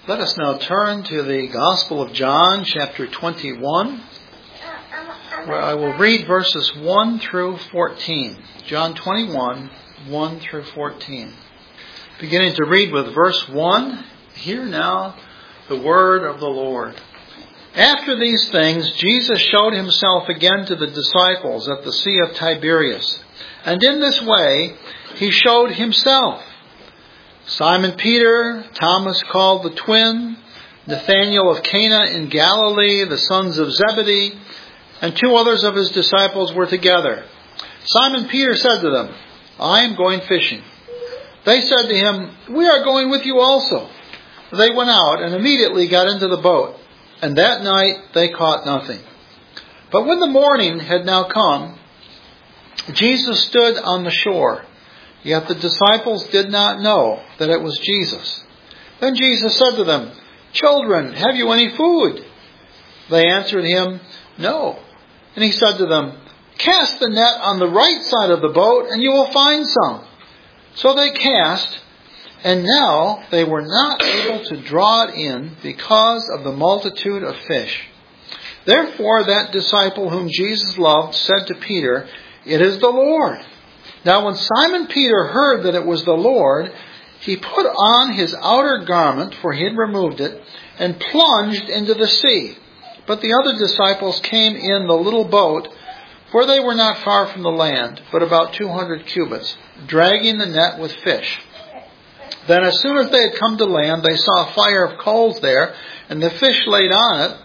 Let us now turn to the Gospel of John, chapter 21, where I will read verses 1 through 14. John 21, 1 through 14. Beginning to read with verse 1, hear now the word of the Lord. After these things, Jesus showed himself again to the disciples at the Sea of Tiberias. And in this way, he showed himself. Simon Peter, Thomas called the twin, Nathanael of Cana in Galilee, the sons of Zebedee, and two others of his disciples were together. Simon Peter said to them, I am going fishing. They said to him, we are going with you also. They went out and immediately got into the boat, and that night they caught nothing. But when the morning had now come, Jesus stood on the shore. Yet the disciples did not know that it was Jesus. Then Jesus said to them, Children, have you any food? They answered him, No. And he said to them, Cast the net on the right side of the boat, and you will find some. So they cast, and now they were not able to draw it in because of the multitude of fish. Therefore that disciple whom Jesus loved said to Peter, It is the Lord. Now when Simon Peter heard that it was the Lord, he put on his outer garment, for he had removed it, and plunged into the sea. But the other disciples came in the little boat, for they were not far from the land, but about 200 cubits, dragging the net with fish. Then as soon as they had come to land, they saw a fire of coals there, and fish laid on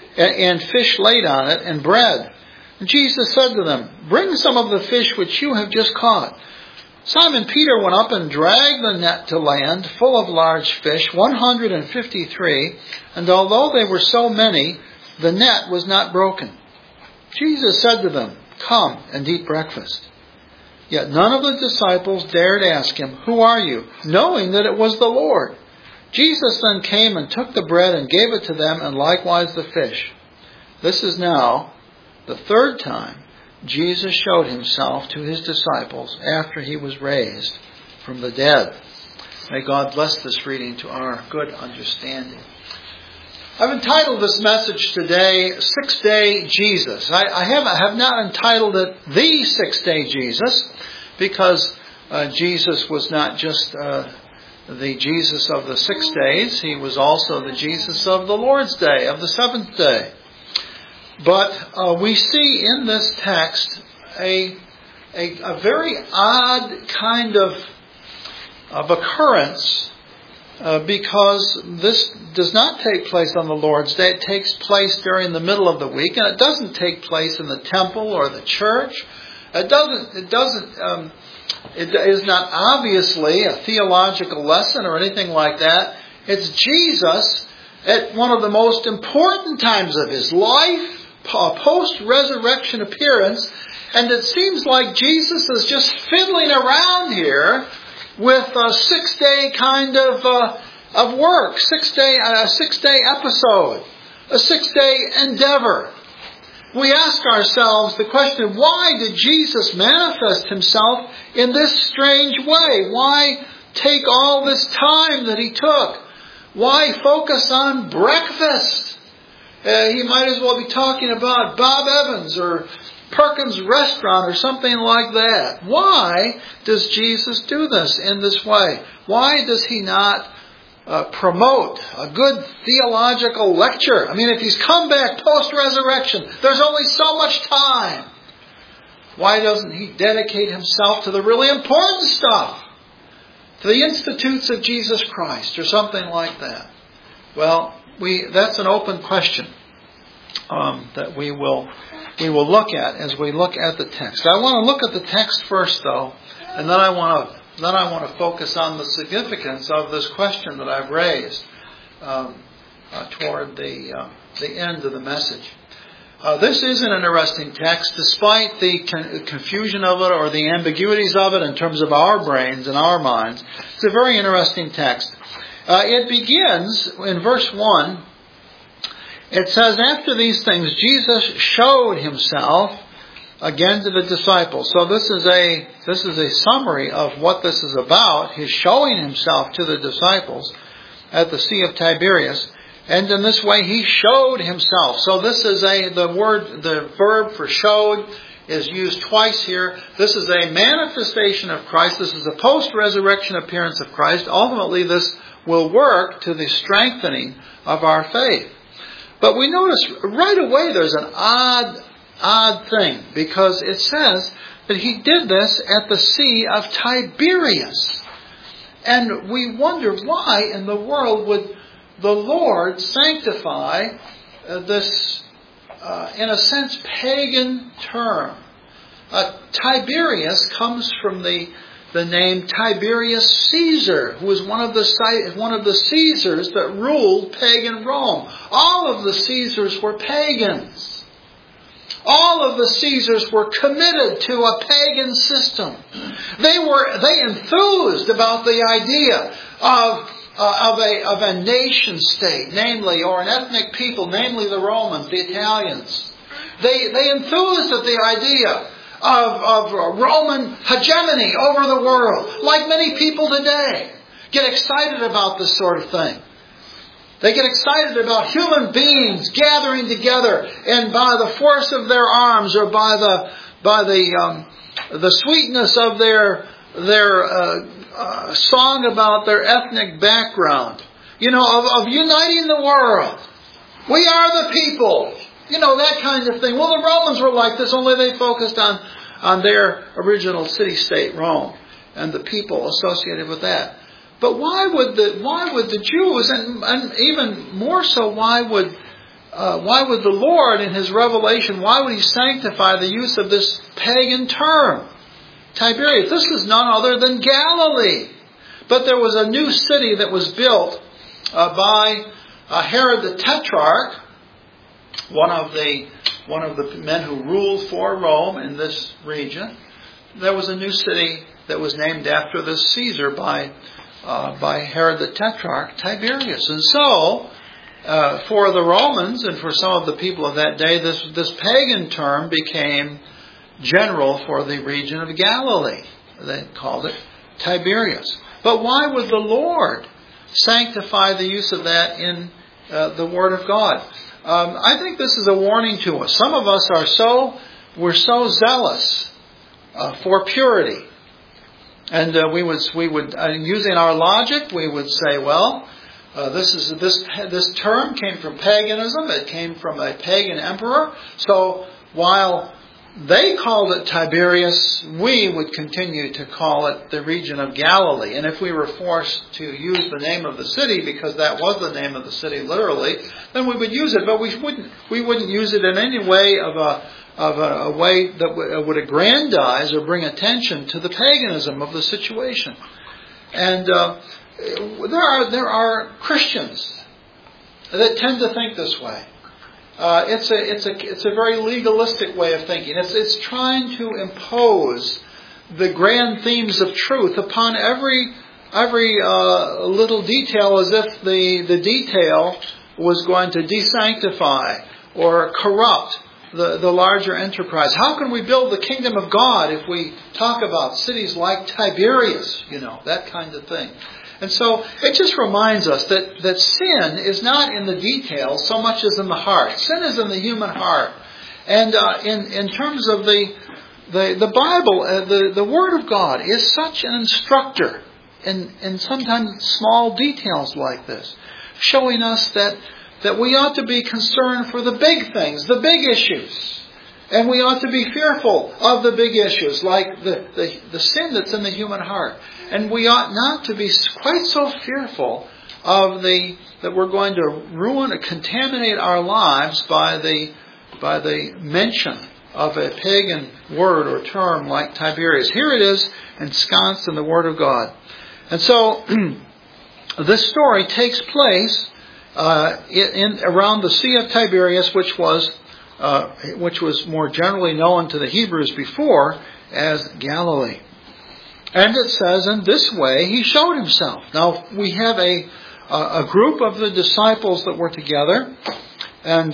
it, and bread. And Jesus said to them, Bring some of the fish which you have just caught. Simon Peter went up and dragged the net to land, full of large fish, 153, and although they were so many, the net was not broken. Jesus said to them, Come and eat breakfast. Yet none of the disciples dared ask him, Who are you? Knowing that it was the Lord. Jesus then came and took the bread and gave it to them, and likewise the fish. This is now the third time Jesus showed himself to his disciples after he was raised from the dead. May God bless this reading to our good understanding. I've entitled this message today, Six-Day Jesus. I have not entitled it The Six-Day Jesus, because Jesus was not just the Jesus of the 6 days. He was also the Jesus of the Lord's Day, of the seventh day. But we see in this text a very odd kind of occurrence because this does not take place on the Lord's Day. It takes place during the middle of the week, and it doesn't take place in the temple or the church. It is not obviously a theological lesson or anything like that. It's Jesus at one of the most important times of his life, post-resurrection appearance, and it seems like Jesus is just fiddling around here with a 6-day kind of work, a 6-day episode, a 6-day endeavor. We ask ourselves the question, why did Jesus manifest himself in this strange way? Why take all this time that he took? Why focus on breakfast? He might as well be talking about Bob Evans or Perkins Restaurant or something like that. Why does Jesus do this in this way? Why does he not promote a good theological lecture? I mean, if he's come back post-resurrection, there's only so much time. Why doesn't he dedicate himself to the really important stuff? To the Institutes of Jesus Christ or something like that? Well, that's an open question that we will look at as we look at the text. I want to look at the text first, though, and then I want to focus on the significance of this question that I've raised toward the end of the message. This is an interesting text, despite the confusion of it or the ambiguities of it in terms of our brains and our minds. It's a very interesting text. It begins in verse 1. It says, After these things, Jesus showed himself again to the disciples. So this is a summary of what this is about. He's showing himself to the disciples. at the Sea of Tiberias. And in this way he showed himself. So this is the verb for showed is used twice here. This is a manifestation of Christ. This is a post-resurrection appearance of Christ. Ultimately, this will work to the strengthening of our faith. But we notice right away there's an odd thing, because it says that he did this at the Sea of Tiberias. And we wonder why in the world would the Lord sanctify this, in a sense, pagan term. Tiberius comes from the name Tiberius Caesar, who was one of the Caesars that ruled pagan Rome. All of the Caesars were pagans. All of the Caesars were committed to a pagan system. They enthused about the idea of a nation state, namely, or an ethnic people, namely the Romans, the Italians. They enthused at the idea of Roman hegemony over the world, like many people today get excited about this sort of thing. They get excited about human beings gathering together, and by the force of their arms, or by the sweetness of their song about their ethnic background, of uniting the world. We are the people. That kind of thing. Well, the Romans were like this, only they focused on their original city-state, Rome, and the people associated with that. But why would the Jews, and even more so, why would the Lord in His revelation, why would He sanctify the use of this pagan term, Tiberias? This is none other than Galilee. But there was a new city that was built by Herod the Tetrarch, one of the men who ruled for Rome in this region. There was a new city that was named after this Caesar by Herod the Tetrarch, Tiberius. And so, for the Romans and for some of the people of that day, this pagan term became general for the region of Galilee. They called it Tiberias. But why would the Lord sanctify the use of that in the Word of God? I think this is a warning to us. Some of us we're so zealous for purity. And we would using our logic, we would say, well, this term came from paganism. It came from a pagan emperor. So while they called it Tiberias, we would continue to call it the region of Galilee. And if we were forced to use the name of the city, because that was the name of the city literally, then we would use it. But we wouldn't use it in any way of a way that would aggrandize or bring attention to the paganism of the situation. And there are Christians that tend to think this way. It's a very legalistic way of thinking. It's trying to impose the grand themes of truth upon every little detail, as if the detail was going to desanctify or corrupt the larger enterprise. How can we build the kingdom of God if we talk about cities like Tiberias, that kind of thing? And so it just reminds us that sin is not in the details so much as in the heart. Sin is in the human heart. And in terms of the Bible, the Word of God is such an instructor in sometimes small details like this, showing us that we ought to be concerned for the big things, the big issues. And we ought to be fearful of the big issues, like the sin that's in the human heart. And we ought not to be quite so fearful of that we're going to ruin or contaminate our lives by the mention of a pagan word or term like Tiberias. Here it is, ensconced in the Word of God. And so this story takes place around the Sea of Tiberias, which was more generally known to the Hebrews before as Galilee. And it says, in this way he showed himself. Now, we have a group of the disciples that were together. And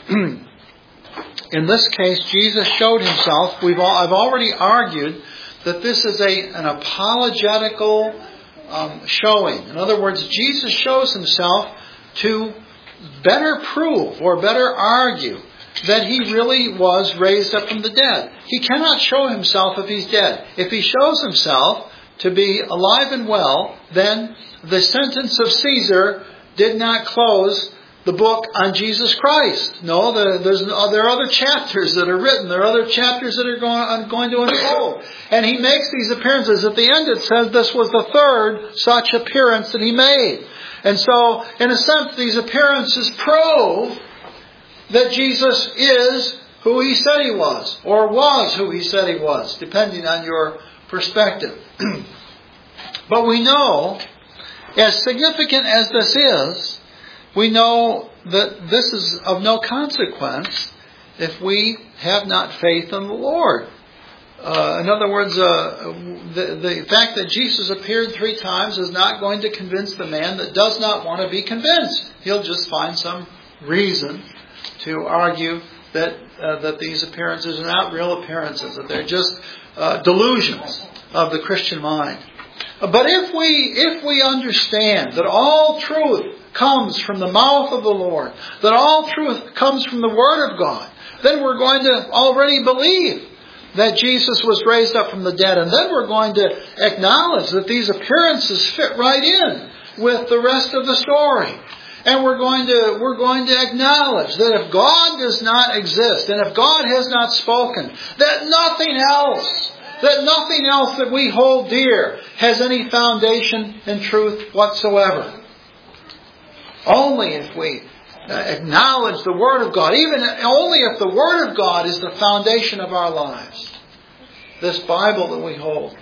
in this case, Jesus showed himself. I've already argued that this is an apologetical showing. In other words, Jesus shows himself to better prove or better argue that he really was raised up from the dead. He cannot show himself if he's dead. If he shows himself to be alive and well, then the sentence of Caesar did not close the book on Jesus Christ. No, there are other chapters that are written. There are other chapters that are going to unfold. And he makes these appearances. At the end it says this was the third such appearance that he made. And so, in a sense, these appearances prove that Jesus is who he said he was, or was who he said he was, depending on your perspective. But we know, as significant as this is, we know that this is of no consequence if we have not faith in the Lord. In other words, the fact that Jesus appeared 3 times is not going to convince the man that does not want to be convinced. He'll just find some reason to argue that these appearances are not real appearances, that they're just delusions of the Christian mind. But if we understand that all truth comes from the mouth of the Lord, that all truth comes from the Word of God, then we're going to already believe that Jesus was raised up from the dead. And then we're going to acknowledge that these appearances fit right in with the rest of the story. And we're going to acknowledge that if God does not exist, and if God has not spoken, that nothing else that we hold dear has any foundation in truth whatsoever. Only if we acknowledge the Word of God, even only if the Word of God is the foundation of our lives, this Bible that we hold,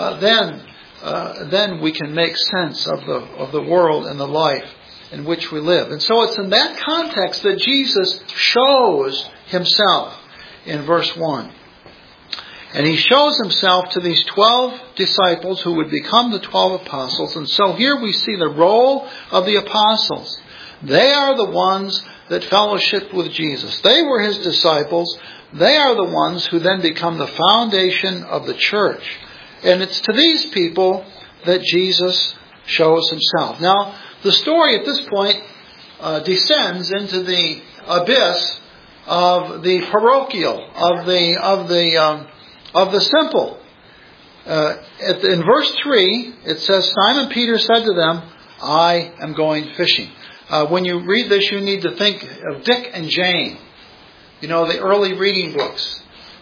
then we can make sense of the world and the life in which we live. And so it's in that context that Jesus shows himself in verse 1. And he shows himself to these 12 disciples who would become the 12 apostles. And so here we see the role of the apostles. They are the ones that fellowship with Jesus. They were his disciples. They are the ones who then become the foundation of the church. And it's to these people that Jesus shows himself. Now, the story at this point descends into the abyss of the parochial, of the simple. In verse 3, it says, Simon Peter said to them, I am going fishing. When you read this, you need to think of Dick and Jane. You know, the early reading books.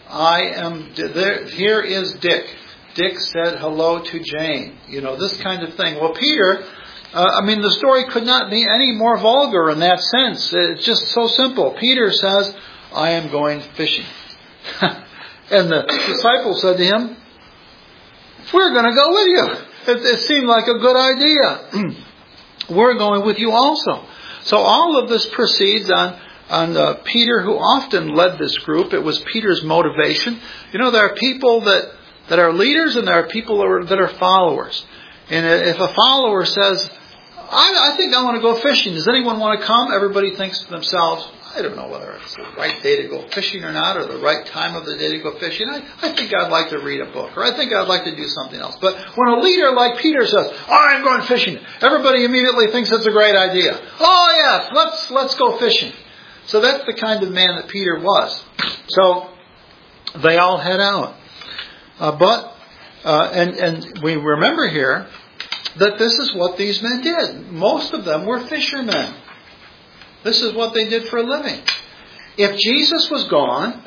Here is Dick. Dick said hello to Jane. You know, this kind of thing. Well, Peter, the story could not be any more vulgar in that sense. It's just so simple. Peter says, I am going fishing. And the disciples said to him, we're going to go with you. It seemed like a good idea. We're going with you also. So all of this proceeds on Peter, who often led this group. It was Peter's motivation. You know, there are people that are leaders and there are people that are followers. And if a follower says, I think I want to go fishing, does anyone want to come? Everybody thinks to themselves, I don't know whether it's the right day to go fishing or not, or the right time of the day to go fishing. I think I'd like to read a book, or I think I'd like to do something else. But when a leader like Peter says, I'm going fishing, everybody immediately thinks it's a great idea. Oh yes, let's go fishing. So that's the kind of man that Peter was. So they all head out. And we remember here that this is what these men did. Most of them were fishermen. This is what they did for a living. If Jesus was gone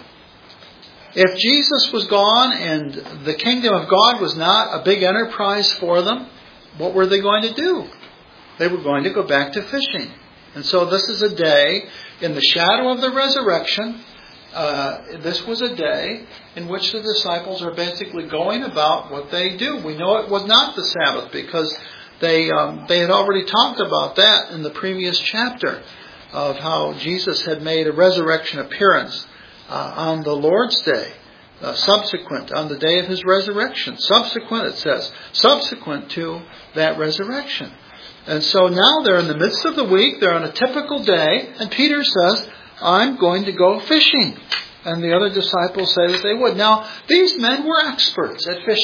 and the kingdom of God was not a big enterprise for them, what were they going to do? They were going to go back to fishing. And so this is a day in the shadow of the resurrection. This was a day in which the disciples are basically going about what they do. We know it was not the Sabbath because they had already talked about that in the previous chapter, of how Jesus had made a resurrection appearance on the Lord's Day, subsequent, on the day of his resurrection. Subsequent, it says, subsequent to that resurrection. And so now they're in the midst of the week, they're on a typical day, and Peter says, I'm going to go fishing. And the other disciples say that they would. Now, these men were experts at fishing.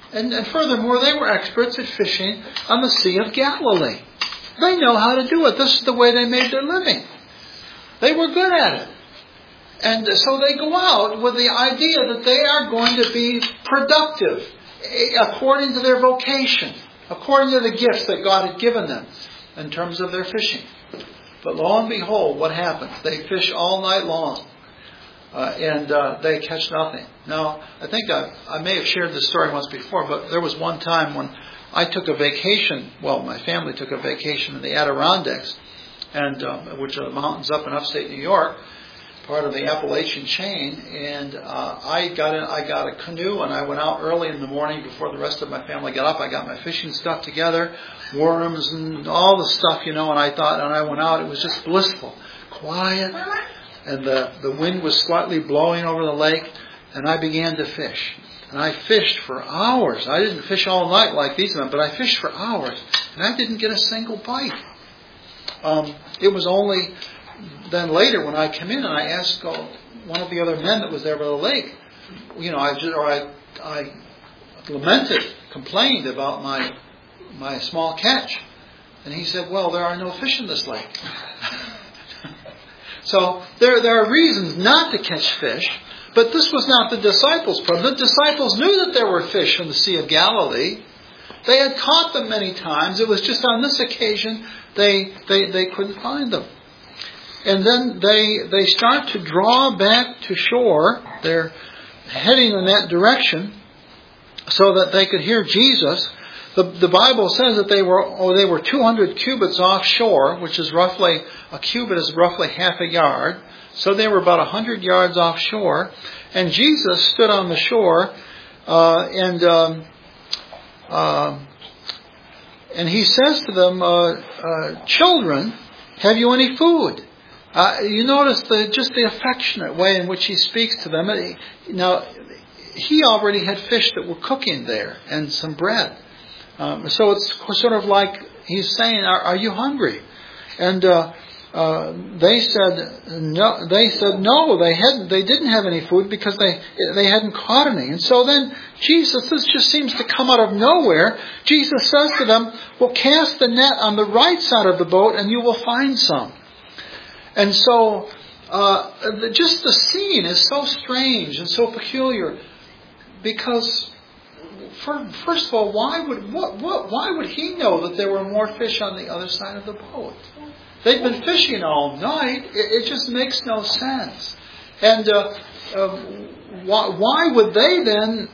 And furthermore, they were experts at fishing on the Sea of Galilee. They know how to do it. This is the way they made their living. They were good at it. And so they go out with the idea that they are going to be productive according to their vocation, according to the gifts that God had given them in terms of their fishing. But lo and behold, what happens? They fish all night long. And they catch nothing. Now, I think I may have shared this story once before, but there was one time when I took a vacation. Well, my family took a vacation in the Adirondacks, and which are the mountains up in upstate New York, part of the Appalachian chain. And I got a canoe, and I went out early in the morning before the rest of my family got up. I got my fishing stuff together, worms and all the stuff, and I went out. It was just blissful, quiet. And the wind was slightly blowing over the lake, and I began to fish. And I fished for hours. I didn't fish all night like these men, but I fished for hours, and I didn't get a single bite. It was only then later when I came in and I asked one of the other men that was there by the lake, I lamented, complained about my small catch. And he said, well, there are no fish in this lake. So there are reasons not to catch fish, but this was not the disciples' problem. The disciples knew that there were fish in the Sea of Galilee. They had caught them many times. It was just on this occasion they couldn't find them. And then they start to draw back to shore. They're heading in that direction so that they could hear Jesus. The Bible says that they were 200 cubits offshore, which is roughly, a cubit is roughly half a yard. So they were about 100 yards offshore. And Jesus stood on the shore, and he says to them, children, have you any food? You notice the affectionate way in which he speaks to them. Now, he already had fish that were cooking there and some bread. So it's sort of like he's saying, "Are you hungry?" And they said no. They didn't have any food because they hadn't caught any. And so then Jesus, this just seems to come out of nowhere. Jesus says to them, "Well, cast the net on the right side of the boat, and you will find some." And so, just the scene is so strange and so peculiar because. First of all, why would he know that there were more fish on the other side of the boat? They've been fishing all night. It just makes no sense. And why would they then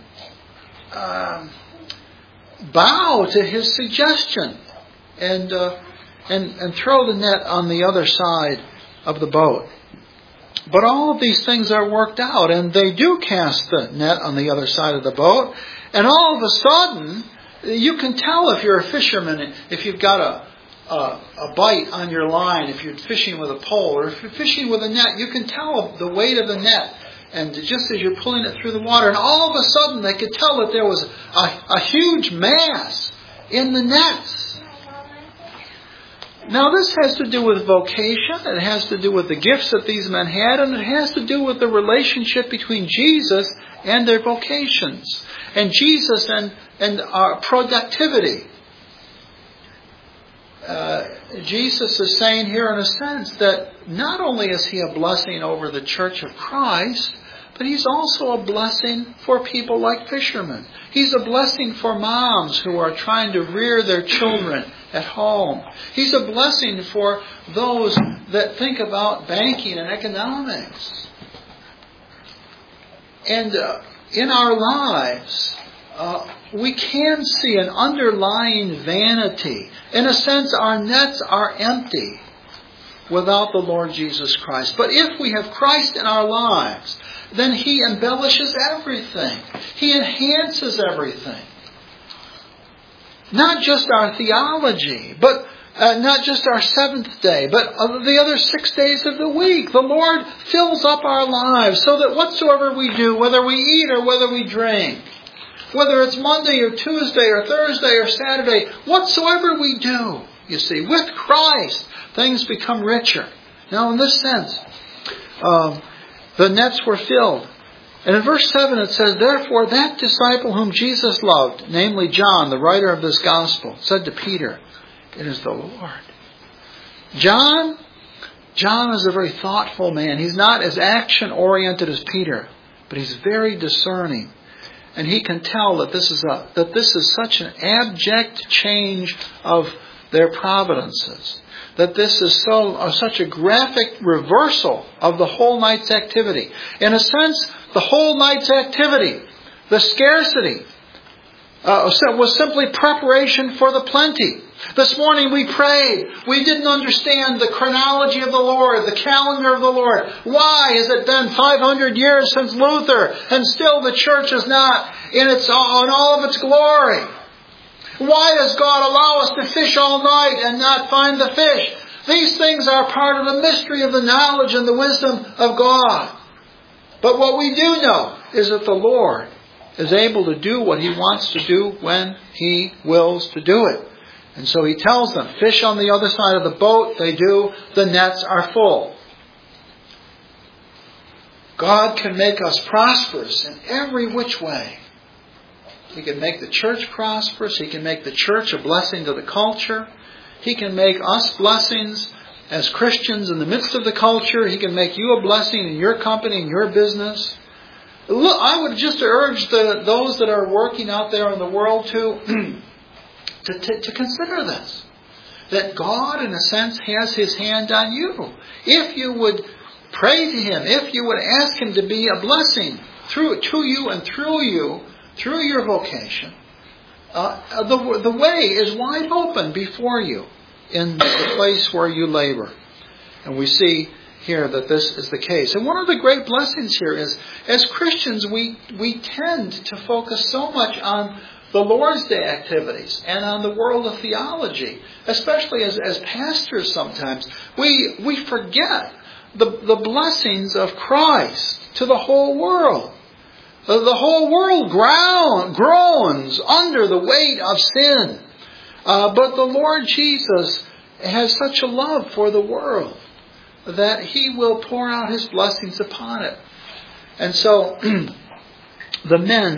bow to his suggestion and throw the net on the other side of the boat? But all of these things are worked out, and they do cast the net on the other side of the boat. And all of a sudden, you can tell if you're a fisherman, if you've got a bite on your line, if you're fishing with a pole, or if you're fishing with a net, you can tell the weight of the net. And just as you're pulling it through the water, and all of a sudden they could tell that there was a huge mass in the nets. Now this has to do with vocation, it has to do with the gifts that these men had, and it has to do with the relationship between Jesus and their vocations. And Jesus and our productivity. Jesus is saying here in a sense that not only is he a blessing over the Church of Christ, but he's also a blessing for people like fishermen. He's a blessing for moms who are trying to rear their children at home. He's a blessing for those that think about banking and economics. And in our lives, we can see an underlying vanity. In a sense, our nets are empty without the Lord Jesus Christ. But if we have Christ in our lives, then he embellishes everything. He enhances everything. Not just our theology, but not just our seventh day, but the other 6 days of the week. The Lord fills up our lives so that whatsoever we do, whether we eat or whether we drink, whether it's Monday or Tuesday or Thursday or Saturday, whatsoever we do, you see, with Christ, things become richer. Now, in this sense, the nets were filled. And in verse 7 it says, "Therefore that disciple whom Jesus loved, namely John, the writer of this gospel, said to Peter, 'It is the Lord.'" John is a very thoughtful man. He's not as action-oriented as Peter, but he's very discerning. And he can tell that this is such an abject change of their providences, that this is such a graphic reversal of the whole night's activity. In a sense, the whole night's activity, the scarcity, was simply preparation for the plenty. This morning we prayed. We didn't understand the chronology of the Lord, the calendar of the Lord. Why has it been 500 years since Luther, and still the church is not in all of its glory? Why does God allow us to fish all night and not find the fish? These things are part of the mystery of the knowledge and the wisdom of God. But what we do know is that the Lord is able to do what He wants to do when He wills to do it. And so He tells them, fish on the other side of the boat. They do. The nets are full. God can make us prosperous in every which way. He can make the church prosperous. He can make the church a blessing to the culture. He can make us blessings as Christians in the midst of the culture. He can make you a blessing in your company, in your business. Look, I would just urge those that are working out there in the world to consider this. That God, in a sense, has His hand on you. If you would pray to Him, if you would ask Him to be a blessing to you and through you, through your vocation, the way is wide open before you in the place where you labor. And we see here that this is the case. And one of the great blessings here is, as Christians, we tend to focus so much on the Lord's Day activities and on the world of theology, especially as pastors sometimes. We forget the blessings of Christ to the whole world. The whole world groans under the weight of sin. But the Lord Jesus has such a love for the world that He will pour out His blessings upon it. And so the men,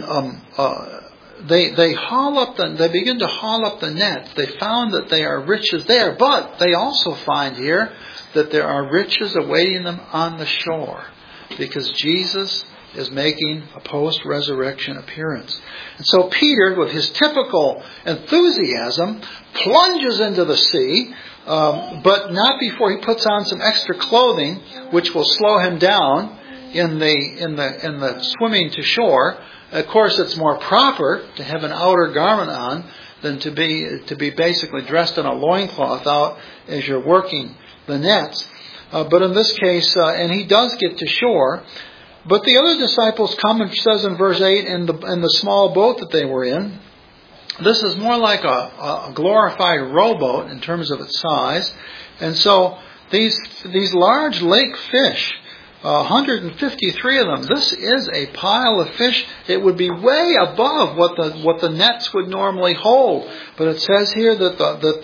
they begin to haul up the nets. They found that there are riches there, but they also find here that there are riches awaiting them on the shore, because Jesus is making a post-resurrection appearance. And so Peter, with his typical enthusiasm, plunges into the sea, but not before he puts on some extra clothing, which will slow him down in the swimming to shore. Of course, it's more proper to have an outer garment on than to be basically dressed in a loincloth out as you're working the nets. But in this case, and he does get to shore. But the other disciples come, and says in verse 8, in the small boat that they were in. This is more like a glorified rowboat in terms of its size. And so these large lake fish, 153 of them, this is a pile of fish. It would be way above what the nets would normally hold. But it says here that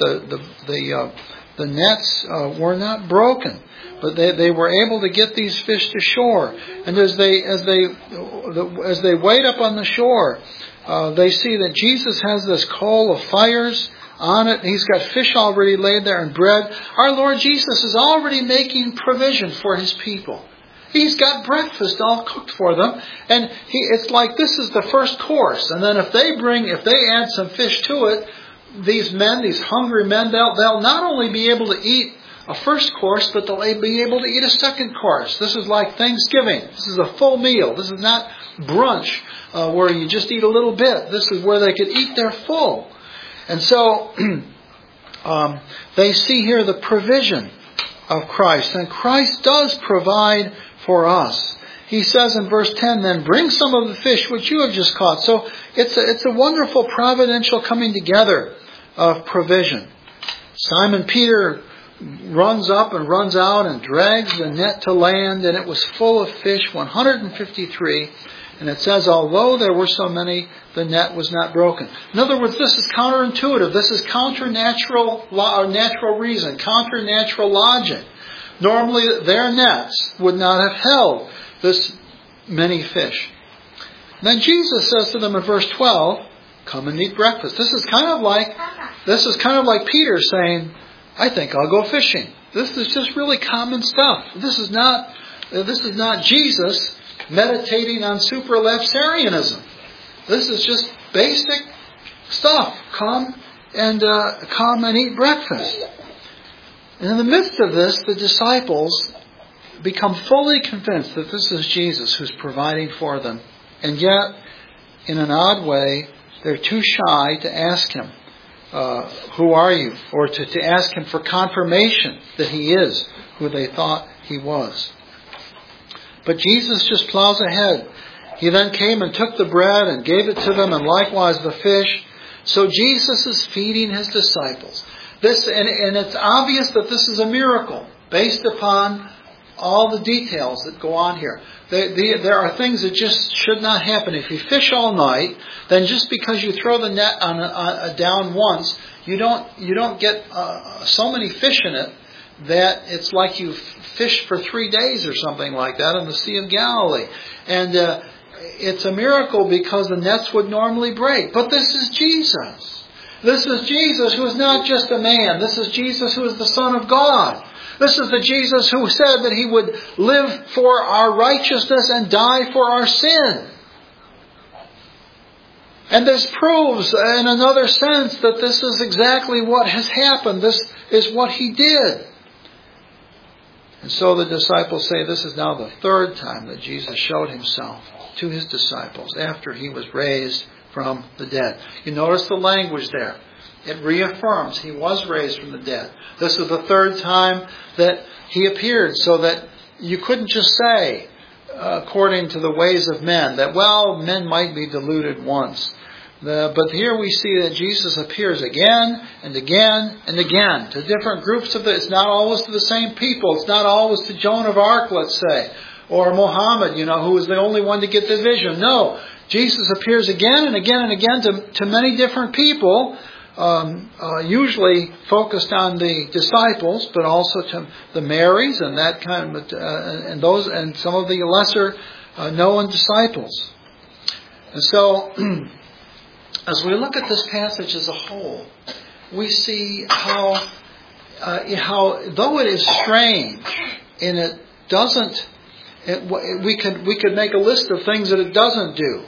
the nets were not broken. But they were able to get these fish to shore, and as they wait up on the shore, they see that Jesus has this coal of fires on it. He's got fish already laid there and bread. Our Lord Jesus is already making provision for His people. He's got breakfast all cooked for them, and it's like this is the first course. And then if they add some fish to it, these hungry men, they'll not only be able to eat a first course, but they'll be able to eat a second course. This is like Thanksgiving. This is a full meal. This is not brunch where you just eat a little bit. This is where they could eat their full. And so they see here the provision of Christ. And Christ does provide for us. He says in verse 10, then bring some of the fish which you have just caught. So it's a wonderful providential coming together of provision. Simon Peter runs up and runs out and drags the net to land, and it was full of fish, 153. And it says, although there were so many, the net was not broken. In other words, this is counterintuitive. This is natural reason, counter-natural logic. Normally, their nets would not have held this many fish. And then Jesus says to them in verse 12, come and eat breakfast. This is kind of like Peter saying, I think I'll go fishing. This is just really common stuff. This is not Jesus meditating on supralapsarianism. This is just basic stuff. Come and eat breakfast. And in the midst of this, the disciples become fully convinced that this is Jesus who's providing for them. And yet, in an odd way, they're too shy to ask Him, who are you? Or to ask Him for confirmation that He is who they thought He was. But Jesus just plows ahead. He then came and took the bread and gave it to them, and likewise the fish. So Jesus is feeding His disciples. And it's obvious that this is a miracle based upon all the details that go on here. There are things that just should not happen. If you fish all night, then just because you throw the net down once, you don't get so many fish in it that it's like you fished for 3 days or something like that in the Sea of Galilee. And it's a miracle because the nets would normally break. But this is Jesus. This is Jesus who is not just a man. This is Jesus who is the Son of God. This is the Jesus who said that He would live for our righteousness and die for our sin. And this proves in another sense that this is exactly what has happened. This is what He did. And so the disciples say this is now the third time that Jesus showed Himself to His disciples after He was raised from the dead. You notice the language there. It reaffirms He was raised from the dead. This is the third time that He appeared, so that you couldn't just say, according to the ways of men, that, men might be deluded once. But here we see that Jesus appears again and again and again to different groups of it's not always to the same people. It's not always to Joan of Arc, let's say, or Muhammad, who was the only one to get the vision. No, Jesus appears again and again and again to many different people, usually focused on the disciples, but also to the Marys and that kind of, and some of the lesser known disciples. And so, as we look at this passage as a whole, we see how though it is strange and it doesn't, we could make a list of things that it doesn't do.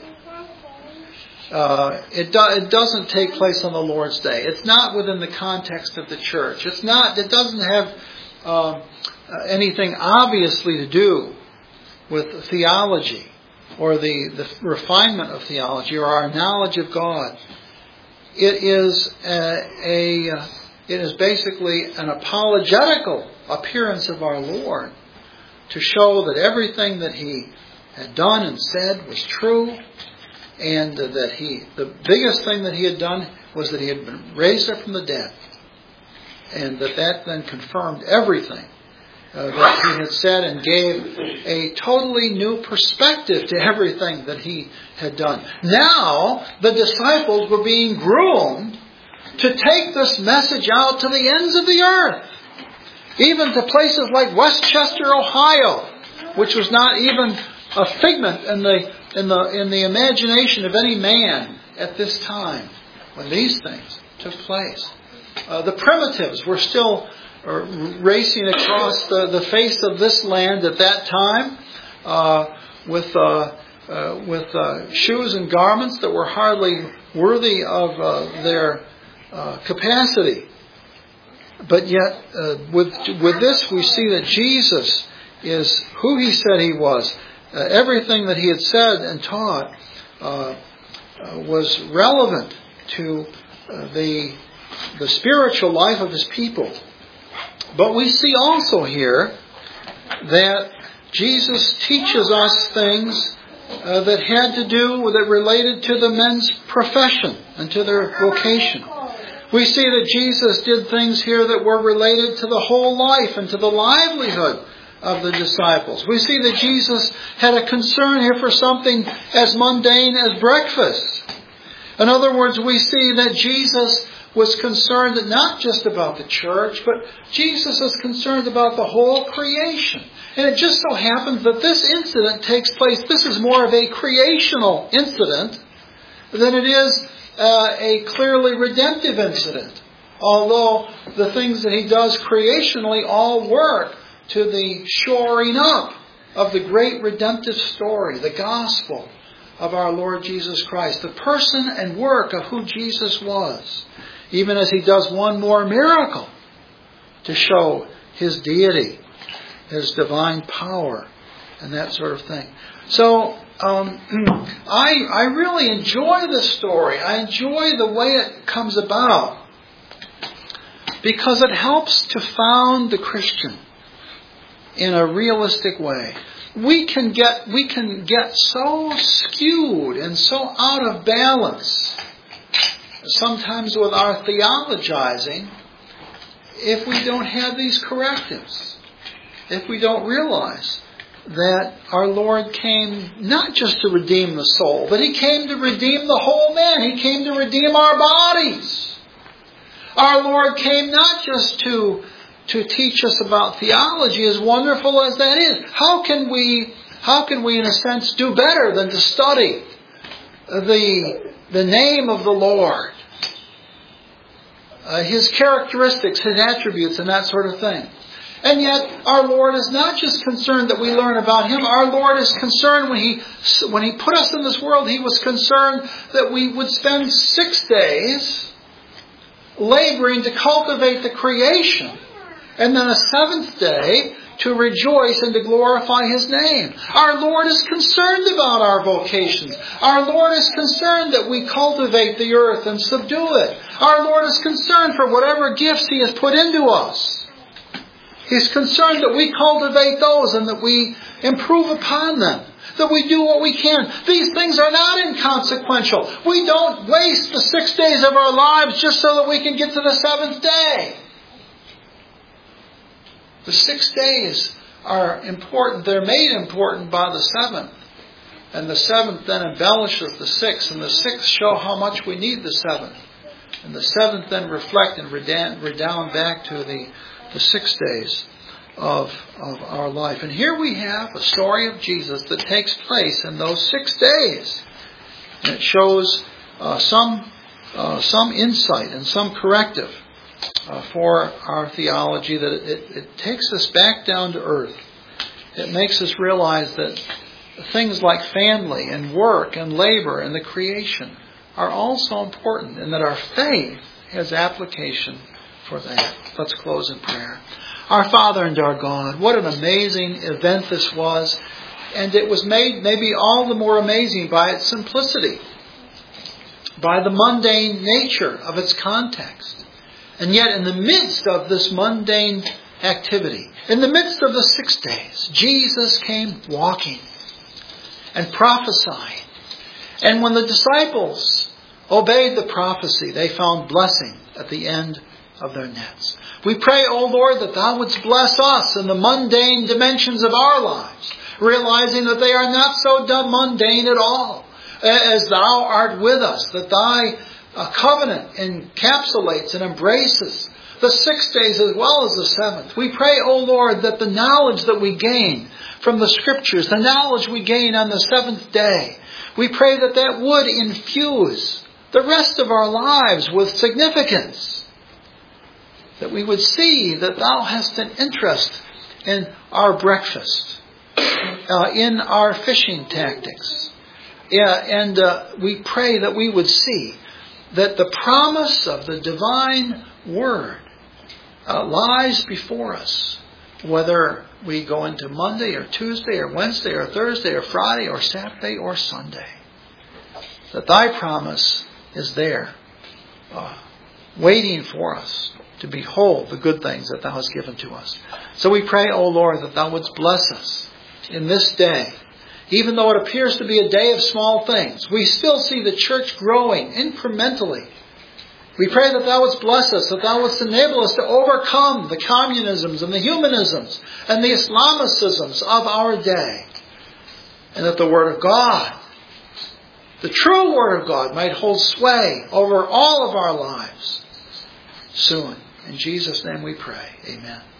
It doesn't take place on the Lord's Day. It's not within the context of the church. It doesn't have anything obviously to do with theology or the refinement of theology or our knowledge of God. It is basically an apologetical appearance of our Lord to show that everything that He had done and said was true, and that the biggest thing that He had done was that He had been raised up from the dead, and that then confirmed everything that He had said and gave a totally new perspective to everything that He had done. Now, the disciples were being groomed to take this message out to the ends of the earth, even to places like Westchester, Ohio, which was not even a figment in the imagination of any man at this time when these things took place. The primitives were still racing across the face of this land at that time with shoes and garments that were hardly worthy of their capacity. But yet, with this, we see that Jesus is who He said He was. Everything that He had said and taught was relevant to the spiritual life of His people. But we see also here that Jesus teaches us things that had to do, that related to the men's profession and to their vocation. We see that Jesus did things here that were related to the whole life and to the livelihood of the disciples. We see that Jesus had a concern here for something as mundane as breakfast. In other words, we see that Jesus was concerned not just about the church, but Jesus is concerned about the whole creation. And it just so happens that this incident takes place. This is more of a creational incident than it is a clearly redemptive incident. Although the things that he does creationally all work to the shoring up of the great redemptive story, the gospel of our Lord Jesus Christ, the person and work of who Jesus was, even as he does one more miracle to show his deity, his divine power, and that sort of thing. So, I really enjoy this story. I enjoy the way it comes about because it helps to found the Christian in a realistic way. We can get so skewed and so out of balance sometimes with our theologizing if we don't have these correctives. If we don't realize that our Lord came not just to redeem the soul, but He came to redeem the whole man. He came to redeem our bodies. Our Lord came not just to teach us about theology, as wonderful as that is. How can we in a sense do better than to study the name of the Lord, His characteristics, His attributes, and that sort of thing? And yet, our Lord is not just concerned that we learn about Him. Our Lord is concerned when He put us in this world, He was concerned that we would spend 6 days laboring to cultivate the creation, and then a 7th day to rejoice and to glorify His name. Our Lord is concerned about our vocations. Our Lord is concerned that we cultivate the earth and subdue it. Our Lord is concerned for whatever gifts He has put into us. He's concerned that we cultivate those and that we improve upon them, that we do what we can. These things are not inconsequential. We don't waste the 6 days of our lives just so that we can get to the 7th day. The 6 days are important. They're made important by the 7th. And the 7th then embellishes the 6th. And the 6th show how much we need the 7th. And the 7th then reflect and redound back to the 6 days of our life. And here we have a story of Jesus that takes place in those 6 days. And it shows some insight and some corrective for our theology, that it takes us back down to earth. It makes us realize that things like family and work and labor and the creation are also important, and that our faith has application for that. Let's close in prayer. Our Father and our God, what an amazing event this was, and it was made maybe all the more amazing by its simplicity, by the mundane nature of its context. And yet in the midst of this mundane activity, in the midst of the 6 days, Jesus came walking and prophesying. And when the disciples obeyed the prophecy, they found blessing at the end of their nets. We pray, O Lord, that Thou wouldst bless us in the mundane dimensions of our lives, realizing that they are not so mundane at all, as Thou art with us, that Thy covenant encapsulates and embraces the 6 days as well as the 7th. We pray, O Lord, that the knowledge that we gain from the Scriptures, the knowledge we gain on the 7th day, we pray that that would infuse the rest of our lives with significance. That we would see that Thou hast an interest in our breakfast, in our fishing tactics. And we pray that we would see that the promise of the divine Word lies before us, whether we go into Monday or Tuesday or Wednesday or Thursday or Friday or Saturday or Sunday. That Thy promise is there, waiting for us to behold the good things that Thou hast given to us. So we pray, O Lord, that Thou wouldst bless us in this day. Even though it appears to be a day of small things, we still see the church growing incrementally. We pray that Thou wouldst bless us, that Thou wouldst enable us to overcome the communisms and the humanisms and the Islamicisms of our day. And that the Word of God, the true Word of God, might hold sway over all of our lives soon. In Jesus' name we pray. Amen.